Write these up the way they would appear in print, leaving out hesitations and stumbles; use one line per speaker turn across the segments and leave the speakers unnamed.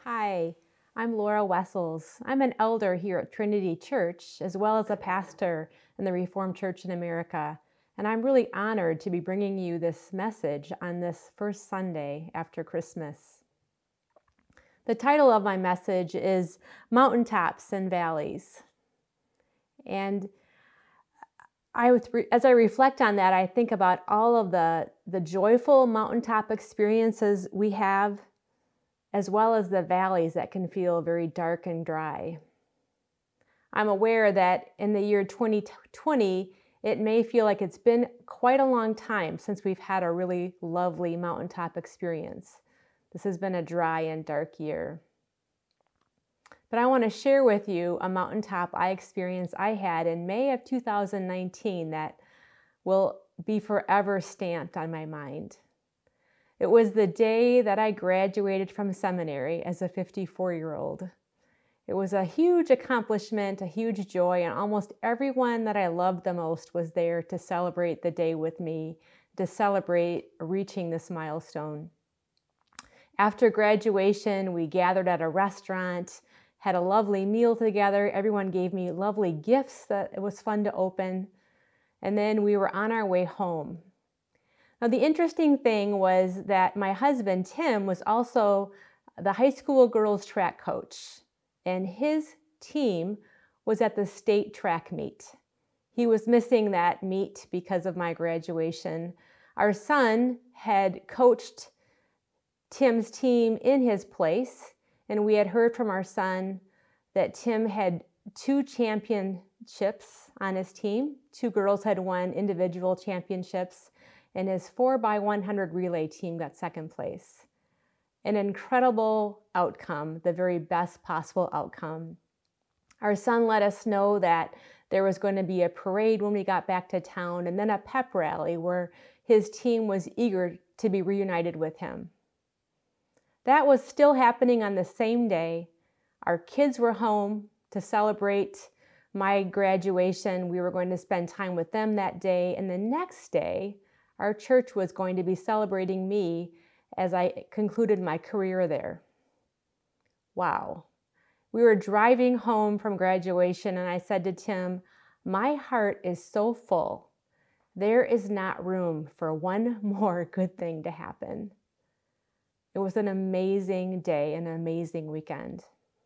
Hi, I'm Laura Wessels. I'm an elder here at Trinity Church, as well as a pastor in the Reformed Church in America. And I'm really honored to be bringing you this message on this first Sunday after Christmas. The title of my message is Mountaintops and Valleys. And as I reflect on that, I think about all of the joyful mountaintop experiences we have, as well as the valleys that can feel very dark and dry. I'm aware that in the year 2020, it may feel like it's been quite a long time since we've had a really lovely mountaintop experience. This has been a dry and dark year. But I want to share with you a mountaintop experience I had in May of 2019 that will be forever stamped on my mind. It was the day that I graduated from seminary as a 54-year-old. It was a huge accomplishment, a huge joy, and almost everyone that I loved the most was there to celebrate the day with me, to celebrate reaching this milestone. After graduation, we gathered at a restaurant, had a lovely meal together. Everyone gave me lovely gifts that it was fun to open. And then we were on our way home. Now, the interesting thing was that my husband, Tim, was also the high school girls track coach, and his team was at the state track meet. He was missing that meet because of my graduation. Our son had coached Tim's team in his place, and we had heard from our son that Tim had 2 championships on his team. 2 girls had won individual championships, and his 4x100 relay team got second place. An incredible outcome, the very best possible outcome. Our son let us know that there was going to be a parade when we got back to town, and then a pep rally where his team was eager to be reunited with him. That was still happening on the same day. Our kids were home to celebrate my graduation. We were going to spend time with them that day, and the next day, our church was going to be celebrating me as I concluded my career there. Wow. We were driving home from graduation, and I said to Tim, my heart is so full. There is not room for one more good thing to happen. It was an amazing day, an amazing weekend.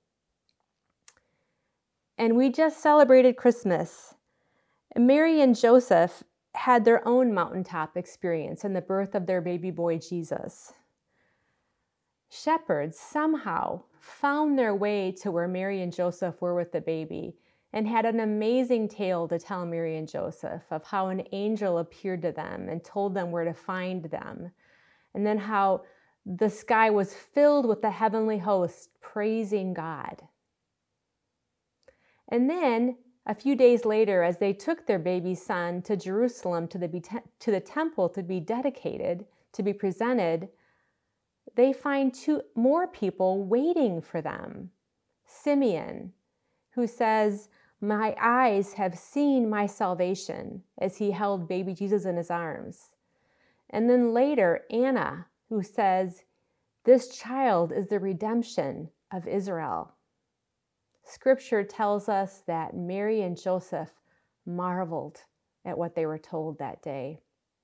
And we just celebrated Christmas. Mary and Joseph had their own mountaintop experience in the birth of their baby boy, Jesus. Shepherds somehow found their way to where Mary and Joseph were with the baby and had an amazing tale to tell Mary and Joseph of how an angel appeared to them and told them where to find them, and then how the sky was filled with the heavenly host praising God. And then a few days later, as they took their baby son to Jerusalem to the temple to be dedicated, to be presented, they find 2 more people waiting for them. Simeon, who says, my eyes have seen my salvation, as he held baby Jesus in his arms. And then later, Anna, who says, this child is the redemption of Israel. Scripture tells us that Mary and Joseph marveled at what they were told that day.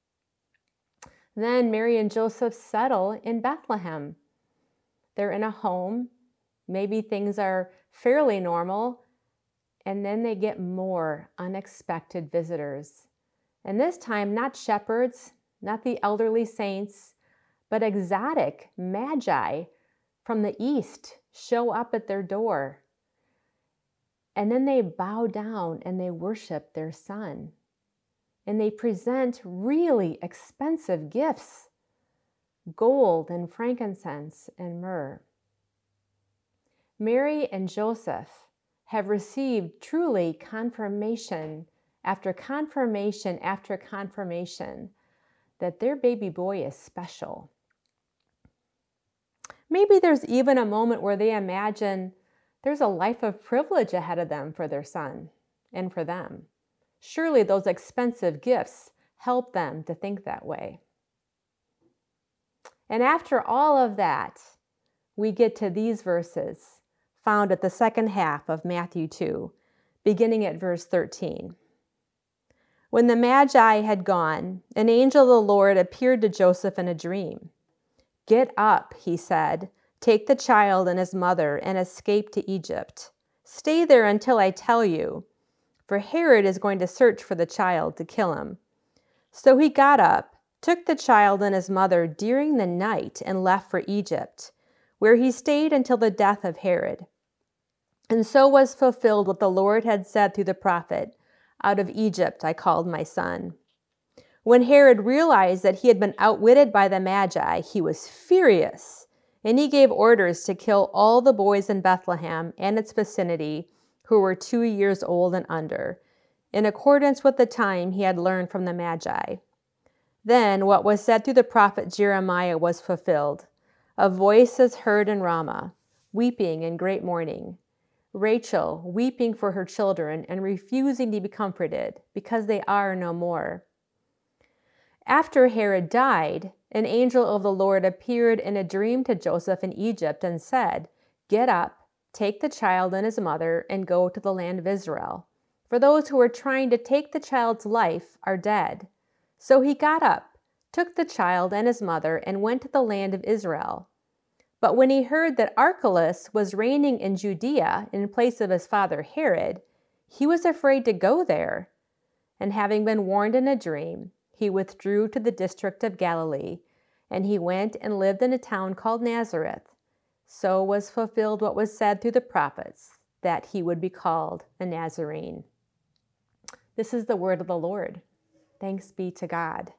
Then Mary and Joseph settle in Bethlehem. They're in a home. Maybe things are fairly normal. And then they get more unexpected visitors. And this time, not shepherds, not the elderly saints, but exotic magi from the east show up at their door. And then they bow down and they worship their son. And they present really expensive gifts, gold and frankincense and myrrh. Mary and Joseph have received truly confirmation after confirmation after confirmation that their baby boy is special. Maybe there's even a moment where they imagine there's a life of privilege ahead of them for their son and for them. Surely those expensive gifts help them to think that way. And after all of that, we get to these verses found at the second half of Matthew 2, beginning at verse 13. When the Magi had gone, an angel of the Lord appeared to Joseph in a dream. "Get up," he said, "take the child and his mother and escape to Egypt. Stay there until I tell you, for Herod is going to search for the child to kill him." So he got up, took the child and his mother during the night, and left for Egypt, where he stayed until the death of Herod. And so was fulfilled what the Lord had said through the prophet, "Out of Egypt I called my son." When Herod realized that he had been outwitted by the Magi, he was furious, and he gave orders to kill all the boys in Bethlehem and its vicinity who were 2 years old and under, in accordance with the time he had learned from the Magi. Then what was said through the prophet Jeremiah was fulfilled. "A voice is heard in Ramah, weeping in great mourning, Rachel weeping for her children and refusing to be comforted, because they are no more." After Herod died, an angel of the Lord appeared in a dream to Joseph in Egypt and said, "Get up, take the child and his mother, and go to the land of Israel, for those who are trying to take the child's life are dead." So he got up, took the child and his mother, and went to the land of Israel. But when he heard that Archelaus was reigning in Judea in place of his father Herod, he was afraid to go there. And having been warned in a dream, he withdrew to the district of Galilee, and he went and lived in a town called Nazareth. So was fulfilled what was said through the prophets, that he would be called a Nazarene. This is the word of the Lord. Thanks be to God.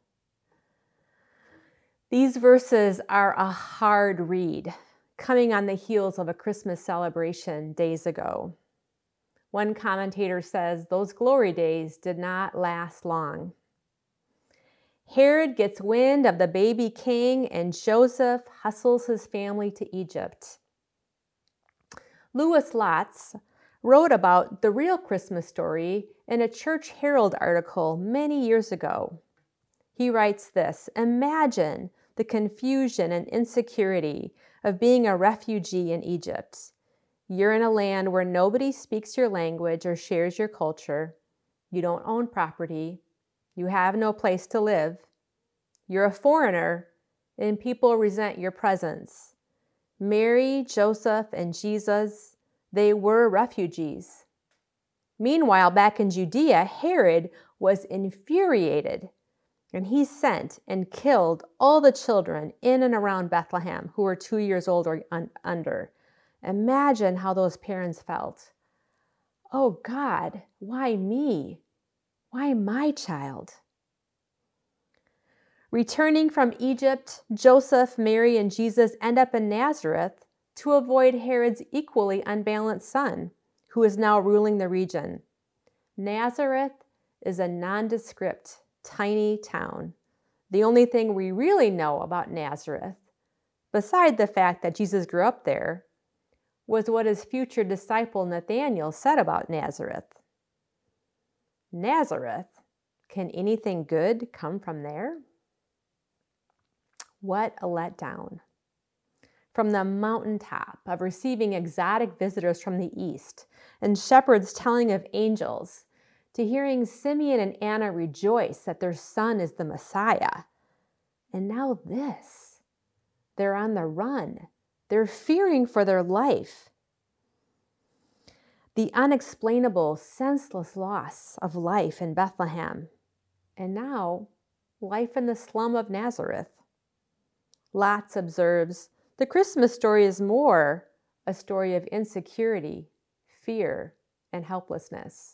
These verses are a hard read, coming on the heels of a Christmas celebration days ago. One commentator says those glory days did not last long. Herod gets wind of the baby king, and Joseph hustles his family to Egypt. Louis Lotz wrote about the real Christmas story in a Church Herald article many years ago. He writes this: "Imagine the confusion and insecurity of being a refugee in Egypt. You're in a land where nobody speaks your language or shares your culture. You don't own property. You have no place to live. You're a foreigner, and people resent your presence. Mary, Joseph, and Jesus, they were refugees. Meanwhile, back in Judea, Herod was infuriated, and he sent and killed all the children in and around Bethlehem who were 2 years old or under. Imagine how those parents felt. Oh God, why me? Why my child?" Returning from Egypt, Joseph, Mary, and Jesus end up in Nazareth to avoid Herod's equally unbalanced son, who is now ruling the region. Nazareth is a nondescript, tiny town. The only thing we really know about Nazareth, beside the fact that Jesus grew up there, was what his future disciple Nathanael said about Nazareth. Nazareth? Can anything good come from there? What a letdown. From the mountaintop of receiving exotic visitors from the east and shepherds telling of angels, to hearing Simeon and Anna rejoice that their son is the Messiah. And now this. They're on the run. They're fearing for their life. The unexplainable, senseless loss of life in Bethlehem. And now, life in the slum of Nazareth. Lotz observes, the Christmas story is more a story of insecurity, fear, and helplessness.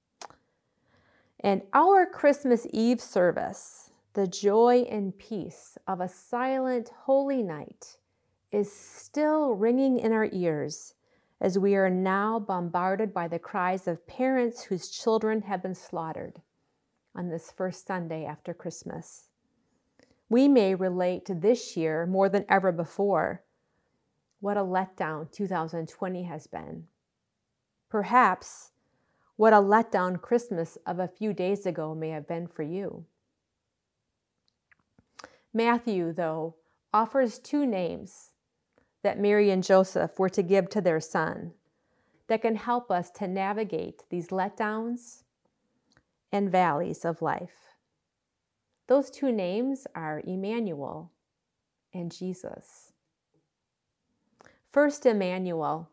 And our Christmas Eve service, the joy and peace of a silent, holy night, is still ringing in our ears as we are now bombarded by the cries of parents whose children have been slaughtered on this first Sunday after Christmas. We may relate to this year more than ever before. What a letdown 2020 has been. Perhaps what a letdown Christmas of a few days ago may have been for you. Matthew, though, offers two names, that Mary and Joseph were to give to their son that can help us to navigate these letdowns and valleys of life. Those two names are Emmanuel and Jesus. First, Emmanuel.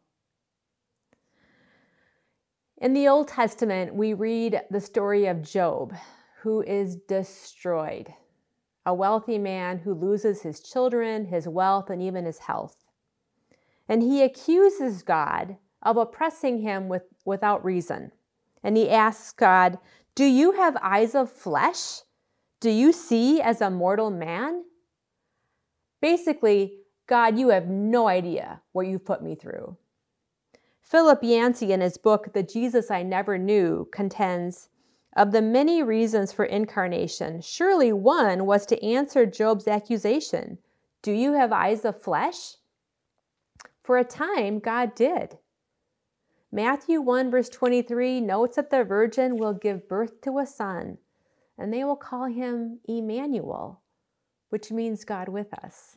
In the Old Testament, we read the story of Job, who is destroyed, a wealthy man who loses his children, his wealth, and even his health. And he accuses God of oppressing him without reason. And he asks God, "Do you have eyes of flesh? Do you see as a mortal man?" Basically, God, you have no idea what you've put me through. Philip Yancey, in his book, The Jesus I Never Knew, contends, of the many reasons for incarnation, surely one was to answer Job's accusation. Do you have eyes of flesh? For a time, God did. Matthew 1 verse 23 notes that the virgin will give birth to a son, and they will call him Emmanuel, which means God with us.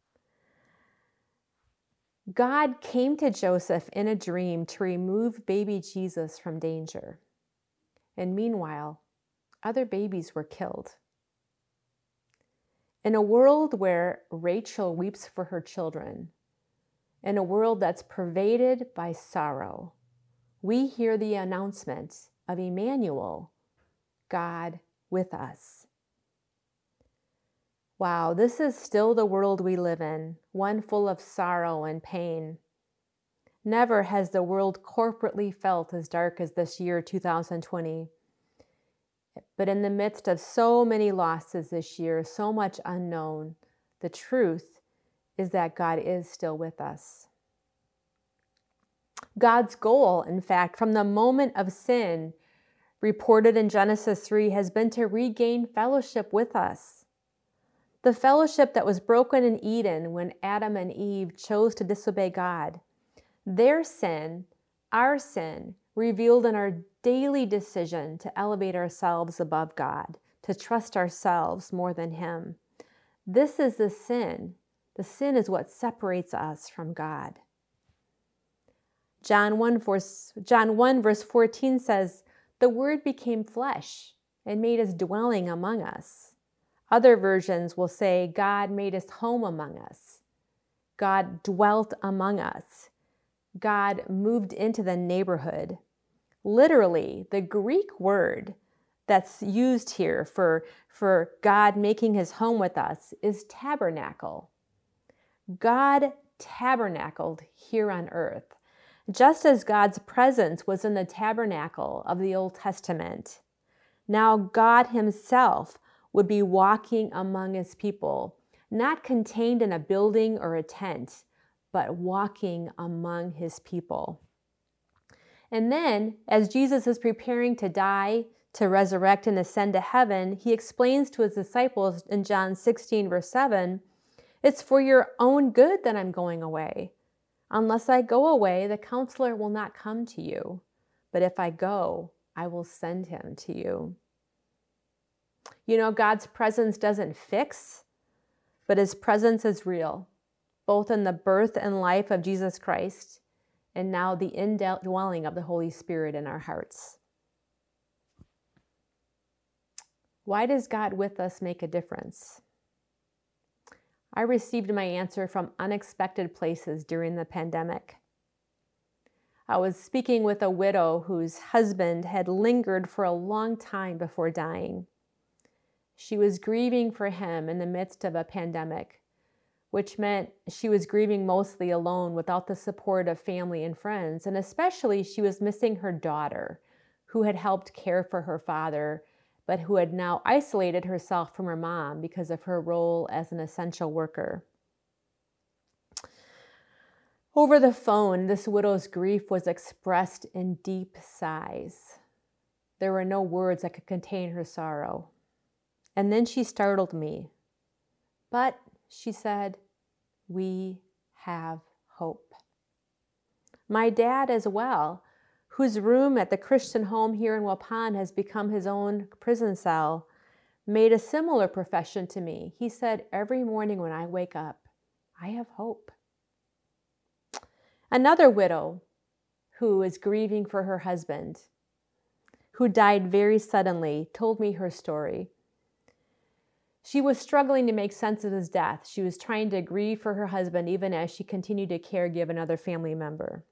God came to Joseph in a dream to remove baby Jesus from danger. And meanwhile, other babies were killed. In a world where Rachel weeps for her children, in a world that's pervaded by sorrow, we hear the announcement of Emmanuel, God with us. Wow, this is still the world we live in, one full of sorrow and pain. Never has the world corporately felt as dark as this year, 2020. But in the midst of so many losses this year, so much unknown, the truth is that God is still with us. God's goal, in fact, from the moment of sin reported in Genesis 3 has been to regain fellowship with us. The fellowship that was broken in Eden when Adam and Eve chose to disobey God. Their sin, our sin, revealed in our daily decision to elevate ourselves above God, to trust ourselves more than Him. This is the sin. The sin is what separates us from God. John 1 verse 14 says, "The Word became flesh and made His dwelling among us." Other versions will say, God made His home among us. God dwelt among us. God moved into the neighborhood. Literally, the Greek word that's used here for God making His home with us is tabernacle. God tabernacled here on earth. Just as God's presence was in the tabernacle of the Old Testament, now God Himself would be walking among His people, not contained in a building or a tent, but walking among His people. And then, as Jesus is preparing to die, to resurrect and ascend to heaven, He explains to His disciples in John 16, verse 7, "It's for your own good that I'm going away. Unless I go away, the Counselor will not come to you. But if I go, I will send Him to you." You know, God's presence doesn't fix, but His presence is real, both in the birth and life of Jesus Christ, and now the indwelling of the Holy Spirit in our hearts. Why does God with us make a difference? I received my answer from unexpected places during the pandemic. I was speaking with a widow whose husband had lingered for a long time before dying. She was grieving for him in the midst of a pandemic, which meant she was grieving mostly alone without the support of family and friends, and especially she was missing her daughter, who had helped care for her father, but who had now isolated herself from her mom because of her role as an essential worker. Over the phone, this widow's grief was expressed in deep sighs. There were no words that could contain her sorrow. And then she startled me. "But," she said, "we have hope." My dad as well, whose room at the Christian home here in Waupun has become his own prison cell, made a similar profession to me. He said, "Every morning when I wake up, I have hope." Another widow who is grieving for her husband, who died very suddenly, told me her story. She was struggling to make sense of his death. She was trying to grieve for her husband even as she continued to caregive another family member.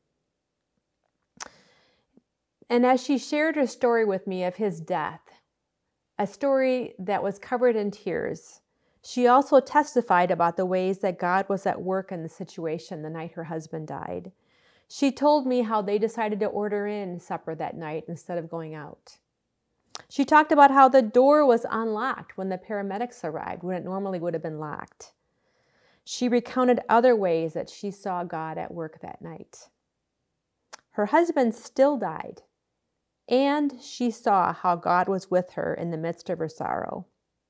And as she shared her story with me of his death, a story that was covered in tears, she also testified about the ways that God was at work in the situation the night her husband died. She told me how they decided to order in supper that night instead of going out. She talked about how the door was unlocked when the paramedics arrived, when it normally would have been locked. She recounted other ways that she saw God at work that night. Her husband still died, and she saw how God was with her in the midst of her sorrow.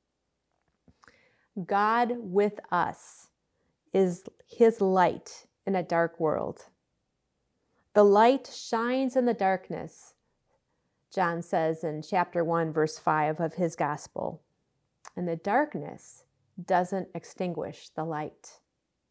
God with us is His light in a dark world. The light shines in the darkness, John says in chapter 1, verse 5 of his gospel. And the darkness doesn't extinguish the light.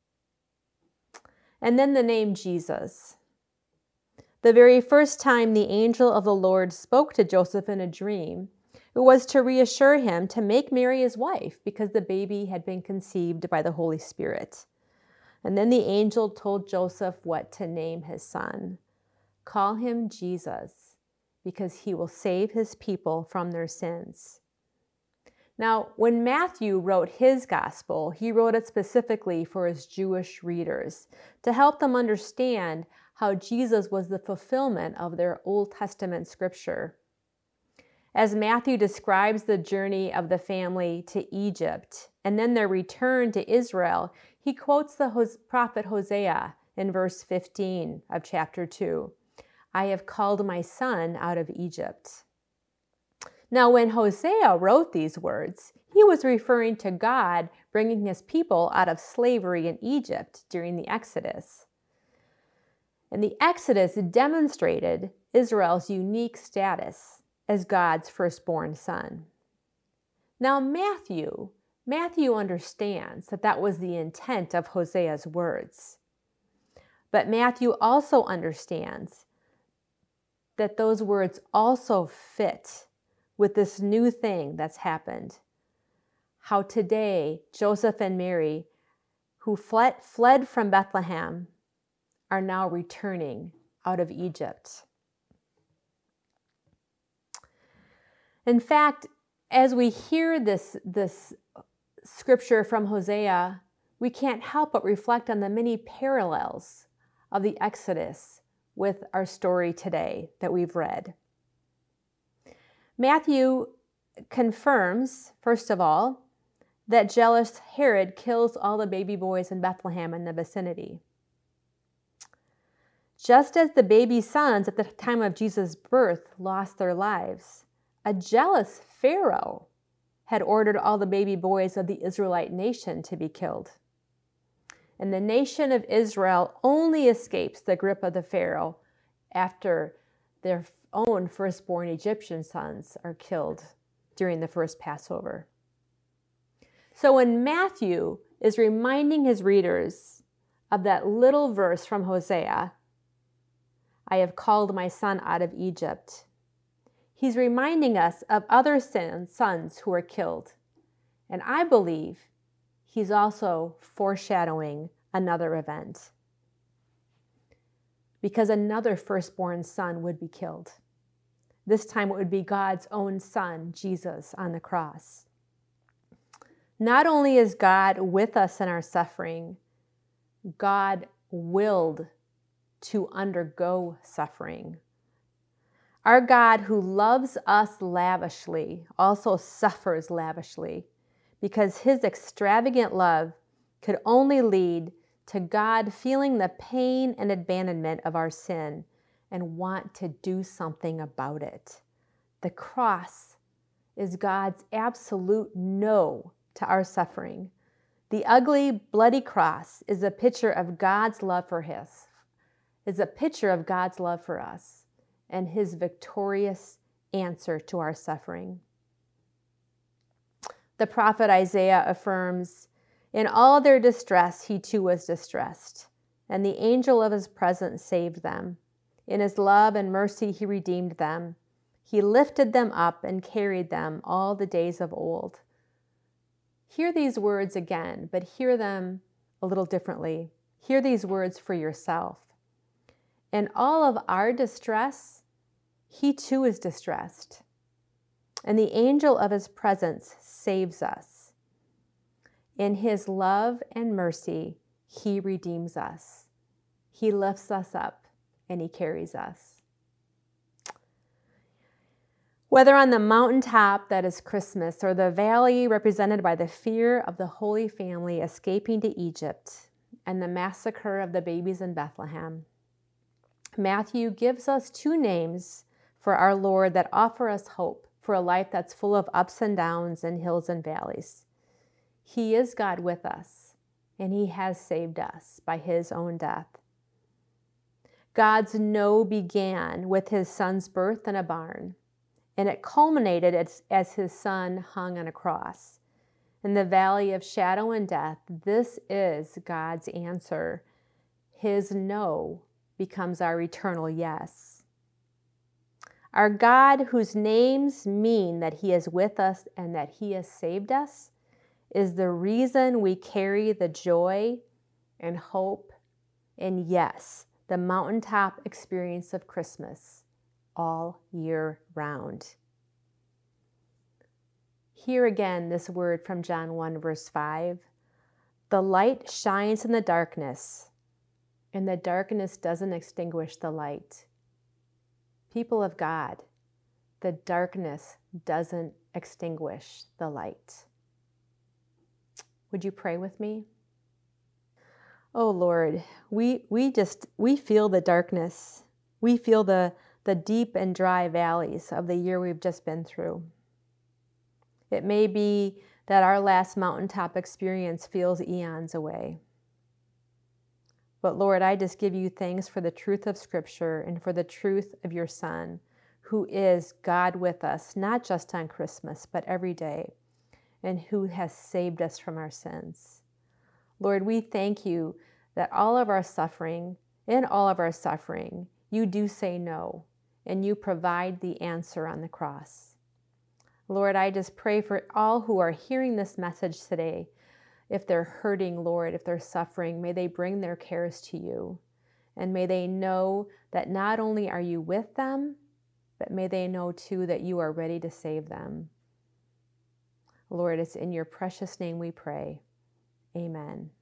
And then the name Jesus. The very first time the angel of the Lord spoke to Joseph in a dream, it was to reassure him to make Mary his wife because the baby had been conceived by the Holy Spirit. And then the angel told Joseph what to name his son. Call him Jesus, because he will save his people from their sins. Now, when Matthew wrote his gospel, he wrote it specifically for his Jewish readers to help them understand how Jesus was the fulfillment of their Old Testament scripture. As Matthew describes the journey of the family to Egypt and then their return to Israel, he quotes the prophet Hosea in verse 15 of chapter 2. I have called my son out of Egypt. Now, when Hosea wrote these words, he was referring to God bringing his people out of slavery in Egypt during the Exodus. And the Exodus demonstrated Israel's unique status as God's firstborn son. Now, Matthew understands that that was the intent of Hosea's words. But Matthew also understands that those words also fit with this new thing that's happened. How today Joseph and Mary, who fled from Bethlehem, are now returning out of Egypt. In fact, as we hear this scripture from Hosea, we can't help but reflect on the many parallels of the Exodus with our story today that we've read. Matthew confirms, first of all, that jealous Herod kills all the baby boys in Bethlehem and the vicinity. Just as the baby sons at the time of Jesus' birth lost their lives, a jealous Pharaoh had ordered all the baby boys of the Israelite nation to be killed. And the nation of Israel only escapes the grip of the Pharaoh after their own firstborn Egyptian sons are killed during the first Passover. So when Matthew is reminding his readers of that little verse from Hosea, I have called my son out of Egypt, he's reminding us of other sons who are killed. And I believe he's also foreshadowing another event, because another firstborn son would be killed. This time it would be God's own son, Jesus, on the cross. Not only is God with us in our suffering, God willed to undergo suffering. Our God, who loves us lavishly, also suffers lavishly, because his extravagant love could only lead to God feeling the pain and abandonment of our sin and want to do something about it. The cross is God's absolute no to our suffering. The ugly, bloody cross is a picture of God's love for us, and his victorious answer to our suffering. The prophet Isaiah affirms, in all their distress, he too was distressed, and the angel of his presence saved them. In his love and mercy he redeemed them. He lifted them up and carried them all the days of old. Hear these words again, but hear them a little differently. Hear these words for yourself. In all of our distress, he too is distressed. And the angel of his presence saves us. In his love and mercy, he redeems us. He lifts us up and he carries us. Whether on the mountaintop that is Christmas or the valley represented by the fear of the Holy Family escaping to Egypt and the massacre of the babies in Bethlehem, Matthew gives us two names for our Lord that offer us hope for a life that's full of ups and downs and hills and valleys. He is God with us, and he has saved us by his own death. God's no began with his son's birth in a barn, and it culminated as his son hung on a cross. In the valley of shadow and death, this is God's answer. His no becomes our eternal yes. Our God, whose names mean that he is with us and that he has saved us, is the reason we carry the joy and hope and, yes, the mountaintop experience of Christmas all year round. Hear again this word from John 1, verse 5. The light shines in the darkness, and the darkness doesn't extinguish the light. People of God, the darkness doesn't extinguish the light. Would you pray with me? Oh Lord, we feel the darkness. We feel the deep and dry valleys of the year we've just been through. It may be that our last mountaintop experience feels eons away. But Lord, I just give you thanks for the truth of Scripture and for the truth of your Son, who is God with us, not just on Christmas, but every day, and who has saved us from our sins. Lord, we thank you that in all of our suffering, you do say no, and you provide the answer on the cross. Lord, I just pray for all who are hearing this message today. If they're hurting, Lord, if they're suffering, may they bring their cares to you. And may they know that not only are you with them, but may they know too that you are ready to save them. Lord, it's in your precious name we pray. Amen.